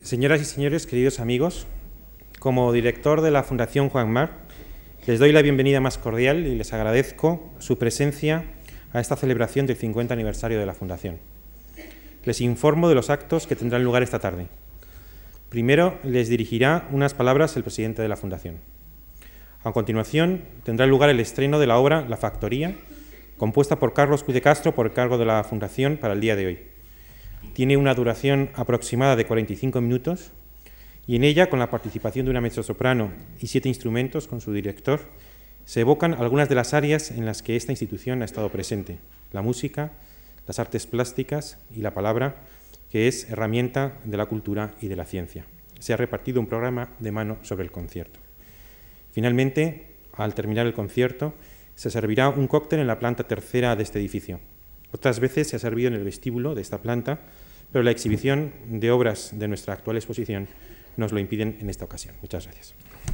Señoras y señores, queridos amigos, como director de la Fundación Juan March, les doy la bienvenida más cordial y les agradezco su presencia a esta celebración del 50 aniversario de la Fundación. Les informo de los actos que tendrán lugar esta tarde. Primero, les dirigirá unas palabras el presidente de la Fundación. A continuación, tendrá lugar el estreno de la obra La Factoría, compuesta por Carlos Puig de Castro por cargo de la Fundación para el día de hoy. Tiene una duración aproximada de 45 minutos y en ella, con la participación de una mezzosoprano y 7 instrumentos con su director, se evocan algunas de las áreas en las que esta institución ha estado presente: la música, las artes plásticas y la palabra, que es herramienta de la cultura y de la ciencia. Se ha repartido un programa de mano sobre el concierto. Finalmente, al terminar el concierto, se servirá un cóctel en la planta tercera de este edificio. Otras veces se ha servido en el vestíbulo de esta planta, pero la exhibición de obras de nuestra actual exposición nos lo impiden en esta ocasión. Muchas gracias.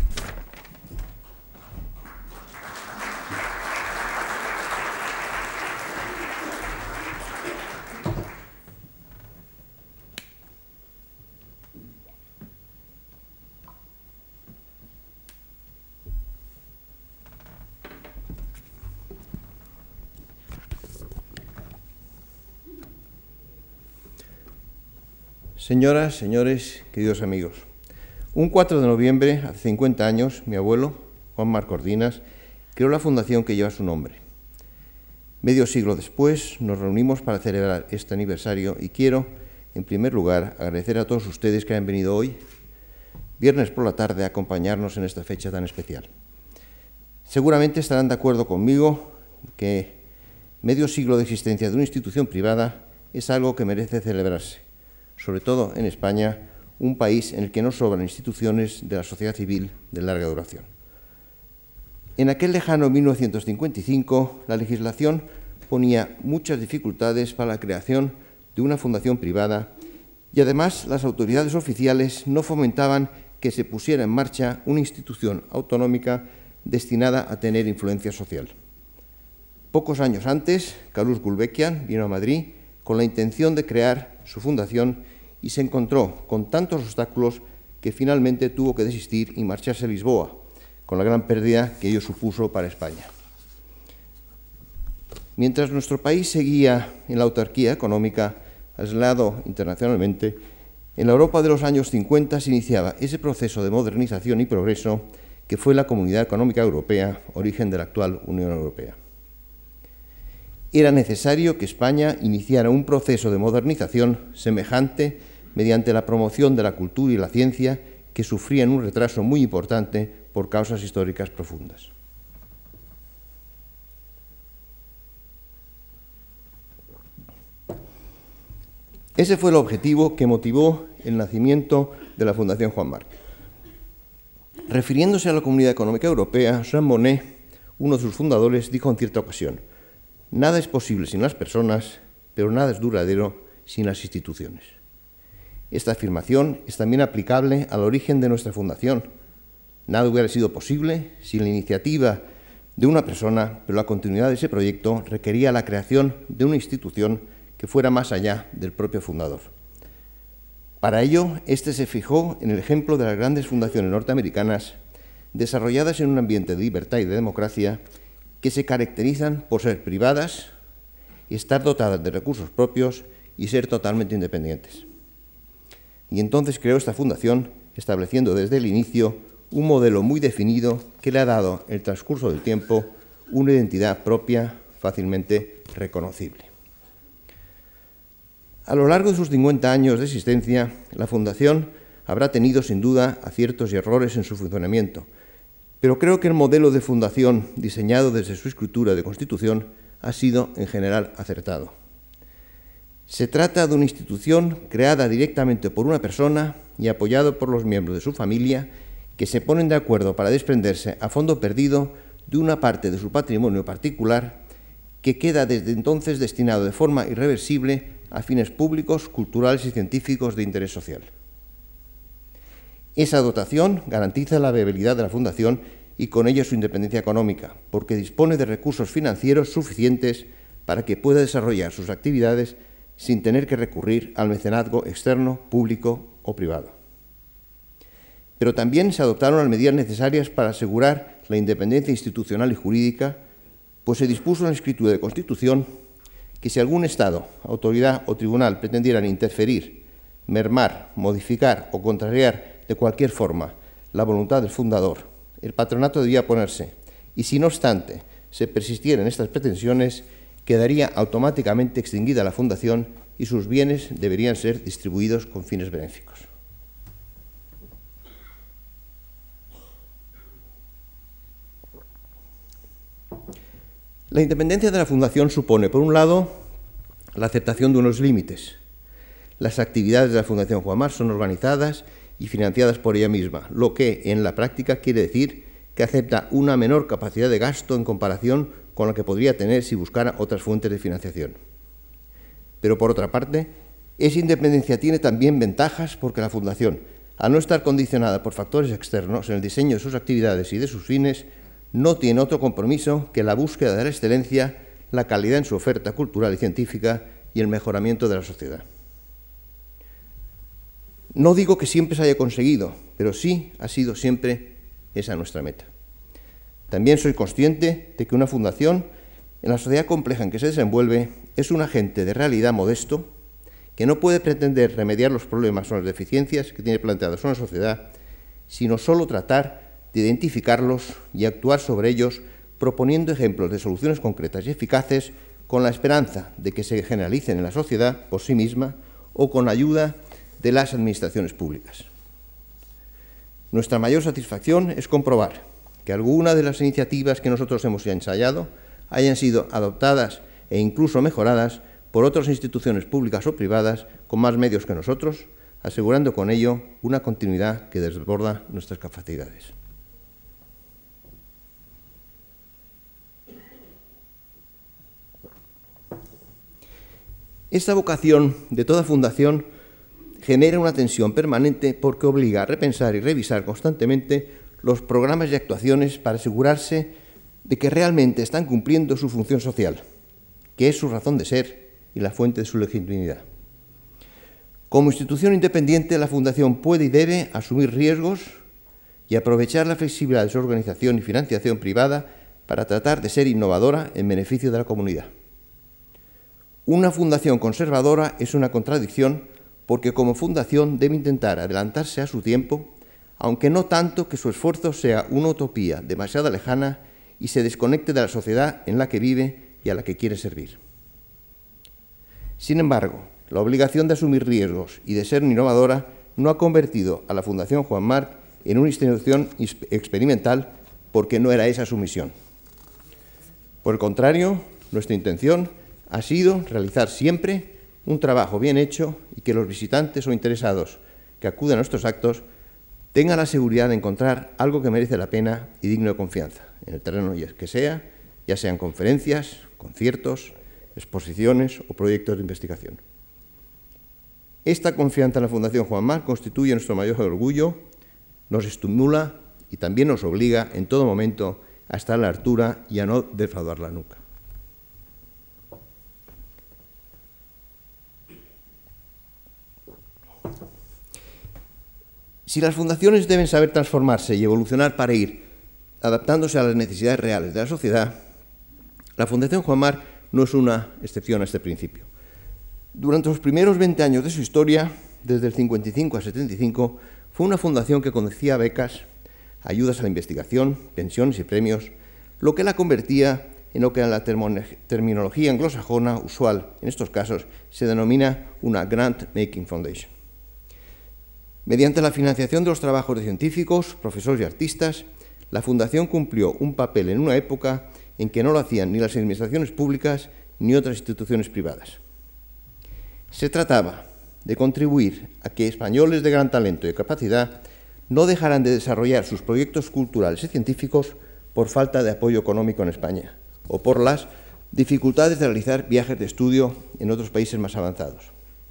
Señoras, señores, queridos amigos, un 4 de noviembre, hace 50 años, mi abuelo, Juan March Cordinas, creó la fundación que lleva su nombre. Medio siglo después nos reunimos para celebrar este aniversario y quiero, en primer lugar, agradecer a todos ustedes que han venido hoy, viernes por la tarde, a acompañarnos en esta fecha tan especial. Seguramente estarán de acuerdo conmigo que medio siglo de existencia de una institución privada es algo que merece celebrarse, sobre todo en España, un país en el que no sobran instituciones de la sociedad civil de larga duración. En aquel lejano 1955, la legislación ponía muchas dificultades para la creación de una fundación privada y además las autoridades oficiales no fomentaban que se pusiera en marcha una institución autonómica destinada a tener influencia social. Pocos años antes, Carlos Gulbenkian vino a Madrid con la intención de crear su fundación y se encontró con tantos obstáculos que finalmente tuvo que desistir y marcharse a Lisboa, con la gran pérdida que ello supuso para España. Mientras nuestro país seguía en la autarquía económica, aislado internacionalmente, en la Europa de los años 50 se iniciaba ese proceso de modernización y progreso que fue la Comunidad Económica Europea, origen de la actual Unión Europea. Era necesario que España iniciara un proceso de modernización semejante mediante la promoción de la cultura y la ciencia, que sufrían un retraso muy importante por causas históricas profundas. Ese fue el objetivo que motivó el nacimiento de la Fundación Juan March. Refiriéndose a la Comunidad Económica Europea, Jean Monnet, uno de sus fundadores, dijo en cierta ocasión: nada es posible sin las personas, pero nada es duradero sin las instituciones. Esta afirmación es también aplicable al origen de nuestra fundación. Nada hubiera sido posible sin la iniciativa de una persona, pero la continuidad de ese proyecto requería la creación de una institución que fuera más allá del propio fundador. Para ello, este se fijó en el ejemplo de las grandes fundaciones norteamericanas, desarrolladas en un ambiente de libertad y de democracia, que se caracterizan por ser privadas, estar dotadas de recursos propios y ser totalmente independientes. Y entonces creó esta fundación, estableciendo desde el inicio un modelo muy definido que le ha dado, en el transcurso del tiempo, una identidad propia fácilmente reconocible. A lo largo de sus 50 años de existencia, la Fundación habrá tenido sin duda aciertos y errores en su funcionamiento, pero creo que el modelo de fundación diseñado desde su escritura de Constitución ha sido en general acertado. Se trata de una institución creada directamente por una persona y apoyada por los miembros de su familia, que se ponen de acuerdo para desprenderse a fondo perdido de una parte de su patrimonio particular que queda desde entonces destinado de forma irreversible a fines públicos, culturales y científicos de interés social. Esa dotación garantiza la viabilidad de la Fundación y con ello su independencia económica, porque dispone de recursos financieros suficientes para que pueda desarrollar sus actividades sin tener que recurrir al mecenazgo externo, público o privado. pero también se adoptaron las medidas necesarias para asegurar la independencia institucional y jurídica, pues se dispuso en la escritura de Constitución que si algún Estado, autoridad o tribunal pretendieran interferir, mermar, modificar o contrariar de cualquier forma la voluntad del fundador, el patronato debía oponerse, y si no obstante se persistieran estas pretensiones, quedaría automáticamente extinguida la fundación y sus bienes deberían ser distribuidos con fines benéficos. La independencia de la Fundación supone, por un lado, la aceptación de unos límites. Las actividades de la Fundación Juan Marc son organizadas y financiadas por ella misma, lo que en la práctica quiere decir que acepta una menor capacidad de gasto en comparación con la que podría tener si buscara otras fuentes de financiación. Pero por otra parte, esa independencia tiene también ventajas porque la Fundación, al no estar condicionada por factores externos en el diseño de sus actividades y de sus fines, no tiene otro compromiso que la búsqueda de la excelencia, la calidad en su oferta cultural y científica y el mejoramiento de la sociedad. No digo que siempre se haya conseguido, pero sí ha sido siempre esa nuestra meta. También soy consciente de que una fundación, en la sociedad compleja en que se desenvuelve, es un agente de realidad modesto que no puede pretender remediar los problemas o las deficiencias que tiene planteadas una sociedad, sino solo tratar de identificarlos y actuar sobre ellos proponiendo ejemplos de soluciones concretas y eficaces con la esperanza de que se generalicen en la sociedad por sí misma o con la ayuda de las administraciones públicas. Nuestra mayor satisfacción es comprobar que algunas de las iniciativas que nosotros hemos ensayado hayan sido adoptadas e incluso mejoradas por otras instituciones públicas o privadas con más medios que nosotros, asegurando con ello una continuidad que desborda nuestras capacidades. Esta vocación de toda fundación genera una tensión permanente porque obliga a repensar y revisar constantemente los programas y actuaciones para asegurarse de que realmente están cumpliendo su función social, que es su razón de ser y la fuente de su legitimidad. Como institución independiente, la Fundación puede y debe asumir riesgos y aprovechar la flexibilidad de su organización y financiación privada para tratar de ser innovadora en beneficio de la comunidad. Una fundación conservadora es una contradicción porque como fundación debe intentar adelantarse a su tiempo, aunque no tanto que su esfuerzo sea una utopía demasiado lejana y se desconecte de la sociedad en la que vive y a la que quiere servir. Sin embargo, la obligación de asumir riesgos y de ser innovadora no ha convertido a la Fundación Juan Marc en una institución experimental porque no era esa su misión. Por el contrario, nuestra intención ha sido realizar siempre un trabajo bien hecho y que los visitantes o interesados que acuden a nuestros actos tengan la seguridad de encontrar algo que merece la pena y digno de confianza, en el terreno que sea, ya sean conferencias, conciertos, exposiciones o proyectos de investigación. Esta confianza en la Fundación Juan Marc constituye nuestro mayor orgullo, nos estimula y también nos obliga en todo momento a estar a la altura y a no defraudarla nunca. Si las fundaciones deben saber transformarse y evolucionar para ir adaptándose a las necesidades reales de la sociedad, la Fundación Juan Marc no es una excepción a este principio. Durante los primeros 20 años de su historia, desde el 55 al 75, fue una fundación que concedía becas, ayudas a la investigación, pensiones y premios, lo que la convertía en lo que en la terminología anglosajona usual en estos casos se denomina una Grant-Making Foundation. Mediante la financiación de los trabajos de científicos, profesores y artistas, la Fundación cumplió un papel en una época en que no lo hacían ni las administraciones públicas ni otras instituciones privadas. Se trataba de contribuir a que españoles de gran talento y capacidad no dejaran de desarrollar sus proyectos culturales y científicos por falta de apoyo económico en España o por las dificultades de realizar viajes de estudio en otros países más avanzados.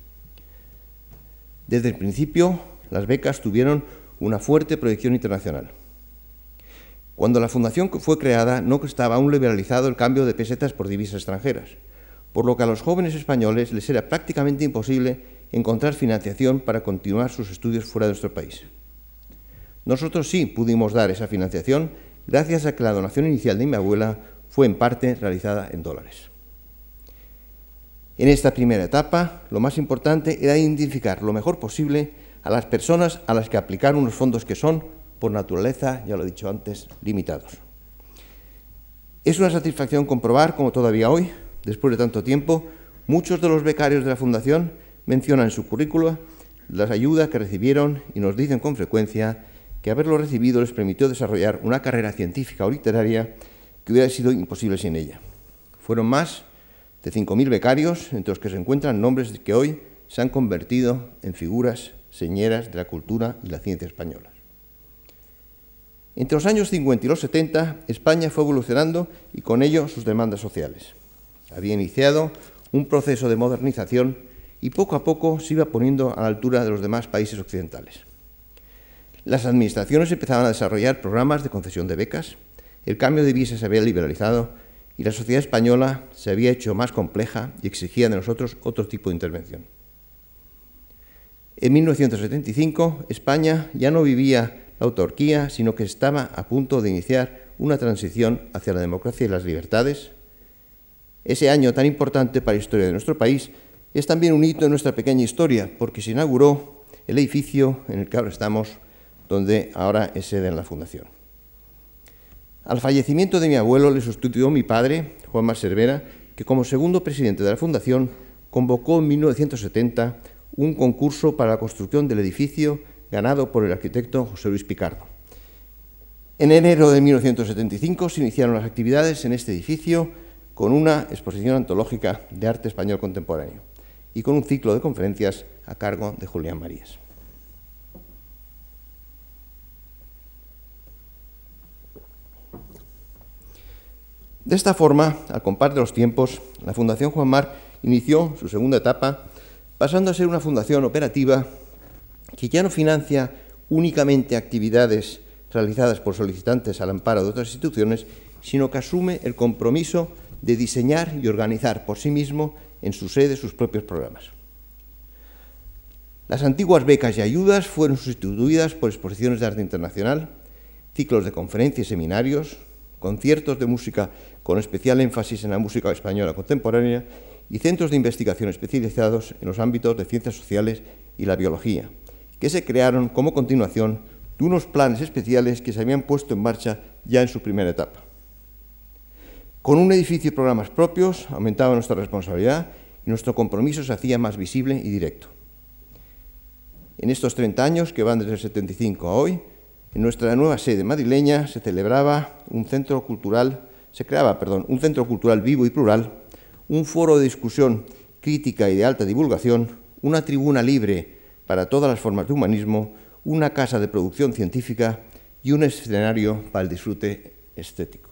Desde el principio, las becas tuvieron una fuerte proyección internacional. Cuando la Fundación fue creada, no estaba aún liberalizado el cambio de pesetas por divisas extranjeras, por lo que a los jóvenes españoles les era prácticamente imposible encontrar financiación para continuar sus estudios fuera de nuestro país. Nosotros sí pudimos dar esa financiación gracias a que la donación inicial de mi abuela fue en parte realizada en dólares. En esta primera etapa, lo más importante era identificar lo mejor posible a las personas a las que aplicar unos fondos que son, por naturaleza, ya lo he dicho antes, limitados. Es una satisfacción comprobar cómo todavía hoy, después de tanto tiempo, muchos de los becarios de la Fundación mencionan en su currícula las ayudas que recibieron y nos dicen con frecuencia que haberlo recibido les permitió desarrollar una carrera científica o literaria que hubiera sido imposible sin ella. Fueron más de 5.000 becarios, entre los que se encuentran nombres que hoy se han convertido en figuras señeras de la cultura y la ciencia españolas. Entre los años 50 y los 70, España fue evolucionando y con ello sus demandas sociales. Había iniciado un proceso de modernización y poco a poco se iba poniendo a la altura de los demás países occidentales. Las administraciones empezaban a desarrollar programas de concesión de becas, el cambio de divisas se había liberalizado y la sociedad española se había hecho más compleja y exigía de nosotros otro tipo de intervención. En 1975, España ya no vivía la autarquía, sino que estaba a punto de iniciar una transición hacia la democracia y las libertades. Ese año tan importante para la historia de nuestro país es también un hito en nuestra pequeña historia, porque se inauguró el edificio en el que ahora estamos, donde ahora es sede en la Fundación. Al fallecimiento de mi abuelo le sustituyó mi padre, Juan Mar Cervera, que como segundo presidente de la Fundación convocó en 1970 un concurso para la construcción del edificio ganado por el arquitecto José Luis Picardo. En enero de 1975 se iniciaron las actividades en este edificio con una exposición antológica de arte español contemporáneo y con un ciclo de conferencias a cargo de Julián Marías. De esta forma, al compás de los tiempos, la Fundación Juan Marc inició su segunda etapa, pasando a ser una fundación operativa que ya no financia únicamente actividades realizadas por solicitantes al amparo de otras instituciones, sino que asume el compromiso de diseñar y organizar por sí mismo en su sede sus propios programas. Las antiguas becas y ayudas fueron sustituidas por exposiciones de arte internacional, ciclos de conferencias y seminarios, conciertos de música con especial énfasis en la música española contemporánea y centros de investigación especializados en los ámbitos de ciencias sociales y la biología, que se crearon como continuación de unos planes especiales que se habían puesto en marcha ya en su primera etapa. Con un edificio y programas propios aumentaba nuestra responsabilidad y nuestro compromiso se hacía más visible y directo. En estos 30 años, que van desde el 75 a hoy, en nuestra nueva sede madrileña se creaba un centro cultural vivo y plural, un foro de discusión crítica y de alta divulgación, una tribuna libre para todas las formas de humanismo, una casa de producción científica y un escenario para el disfrute estético.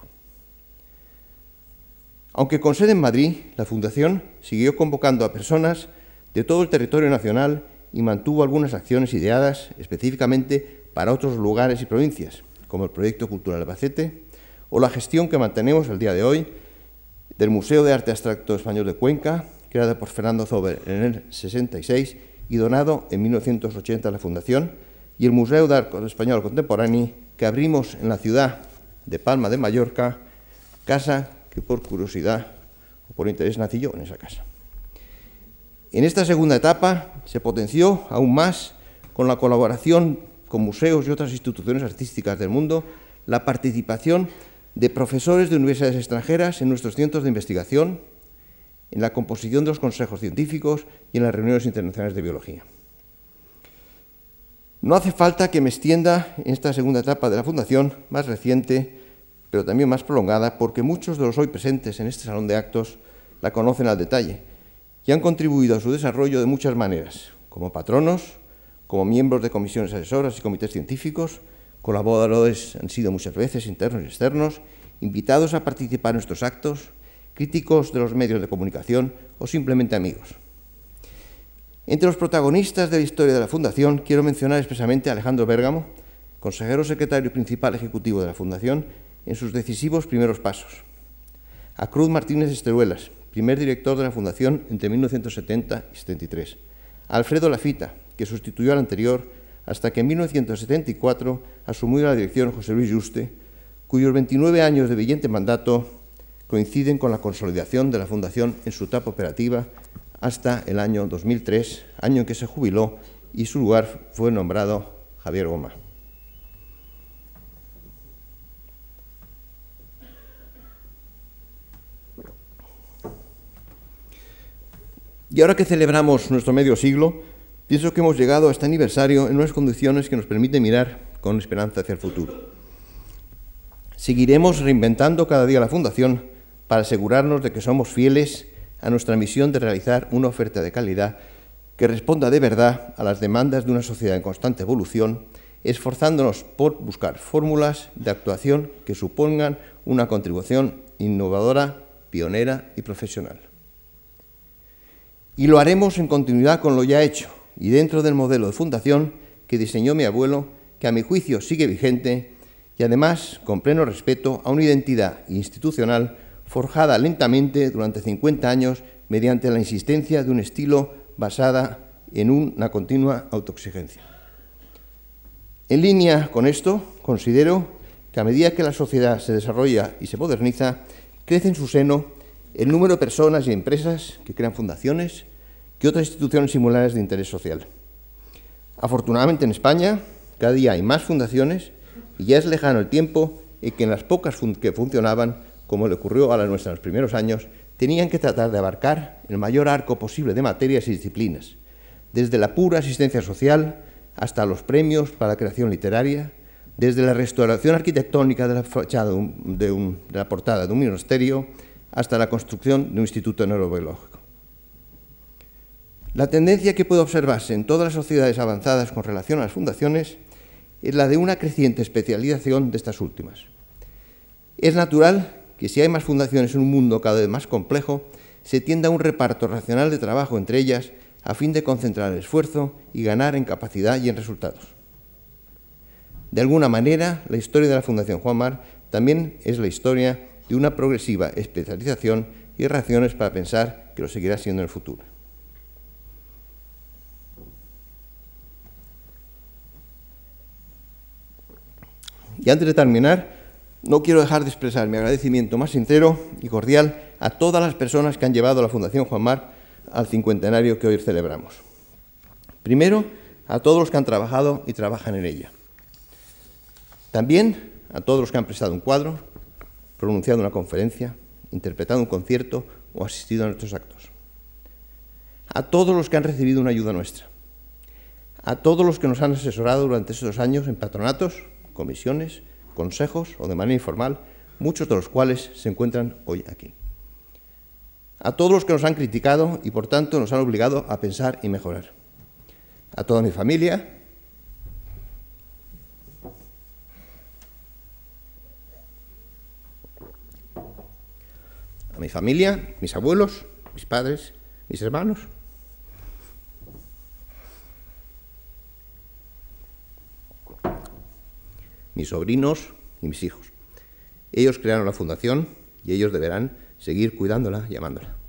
Aunque con sede en Madrid, la Fundación siguió convocando a personas de todo el territorio nacional y mantuvo algunas acciones ideadas específicamente para otros lugares y provincias, como el Proyecto Cultural Albacete o la gestión que mantenemos el día de hoy del Museo de Arte Abstracto Español de Cuenca, creado por Fernando Zober en el 66 y donado en 1980 a la Fundación, y el Museo de Arte Español Contemporáneo que abrimos en la ciudad de Palma de Mallorca, casa que por curiosidad o por interés nací yo en esa casa. En esta segunda etapa se potenció aún más con la colaboración con museos y otras instituciones artísticas del mundo, la participación de profesores de universidades extranjeras en nuestros centros de investigación, en la composición de los consejos científicos y en las reuniones internacionales de biología. No hace falta que me extienda en esta segunda etapa de la Fundación, más reciente, pero también más prolongada, porque muchos de los hoy presentes en este salón de actos la conocen al detalle y han contribuido a su desarrollo de muchas maneras, como patronos, como miembros de comisiones asesoras y comités científicos, colaboradores han sido muchas veces internos y externos, invitados a participar en nuestros actos, críticos de los medios de comunicación o simplemente amigos. Entre los protagonistas de la historia de la Fundación quiero mencionar expresamente a Alejandro Bérgamo, consejero secretario y principal ejecutivo de la Fundación, en sus decisivos primeros pasos, a Cruz Martínez Esteruelas, primer director de la Fundación entre 1970 y 73, a Alfredo Lafita, que sustituyó al anterior, hasta que en 1974 asumió la dirección José Luis Yuste, cuyos 29 años de brillante mandato coinciden con la consolidación de la Fundación en su etapa operativa hasta el año 2003, año en que se jubiló y su lugar fue nombrado Javier Goma. Y ahora que celebramos nuestro medio siglo, pienso que hemos llegado a este aniversario en unas condiciones que nos permiten mirar con esperanza hacia el futuro. Seguiremos reinventando cada día la Fundación para asegurarnos de que somos fieles a nuestra misión de realizar una oferta de calidad que responda de verdad a las demandas de una sociedad en constante evolución, esforzándonos por buscar fórmulas de actuación que supongan una contribución innovadora, pionera y profesional. Y lo haremos en continuidad con lo ya hecho y dentro del modelo de fundación que diseñó mi abuelo, que a mi juicio sigue vigente y además con pleno respeto a una identidad institucional forjada lentamente durante 50 años mediante la insistencia de un estilo basada en una continua autoexigencia. En línea con esto, considero que a medida que la sociedad se desarrolla y se moderniza, crece en su seno el número de personas y empresas que crean fundaciones y otras instituciones similares de interés social. Afortunadamente en España cada día hay más fundaciones y ya es lejano el tiempo en que en las pocas que funcionaban, como le ocurrió a la nuestra en los primeros años, tenían que tratar de abarcar el mayor arco posible de materias y disciplinas, desde la pura asistencia social hasta los premios para la creación literaria, desde la restauración arquitectónica de la fachada de la portada de un monasterio hasta la construcción de un instituto neurobiológico. La tendencia que puede observarse en todas las sociedades avanzadas con relación a las fundaciones es la de una creciente especialización de estas últimas. Es natural que si hay más fundaciones en un mundo cada vez más complejo, se tienda a un reparto racional de trabajo entre ellas a fin de concentrar el esfuerzo y ganar en capacidad y en resultados. De alguna manera, la historia de la Fundación Juan Marc también es la historia de una progresiva especialización y razones para pensar que lo seguirá siendo en el futuro. Y antes de terminar, no quiero dejar de expresar mi agradecimiento más sincero y cordial a todas las personas que han llevado a la Fundación Juan Marc al cincuentenario que hoy celebramos. Primero, a todos los que han trabajado y trabajan en ella. También a todos los que han prestado un cuadro, pronunciado una conferencia, interpretado un concierto o asistido a nuestros actos. A todos los que han recibido una ayuda nuestra. A todos los que nos han asesorado durante estos años en patronatos, comisiones, consejos o de manera informal, muchos de los cuales se encuentran hoy aquí. A todos los que nos han criticado y por tanto nos han obligado a pensar y mejorar. A toda mi familia, mis abuelos, mis padres, mis hermanos, mis sobrinos y mis hijos. Ellos crearon la fundación y ellos deberán seguir cuidándola y amándola.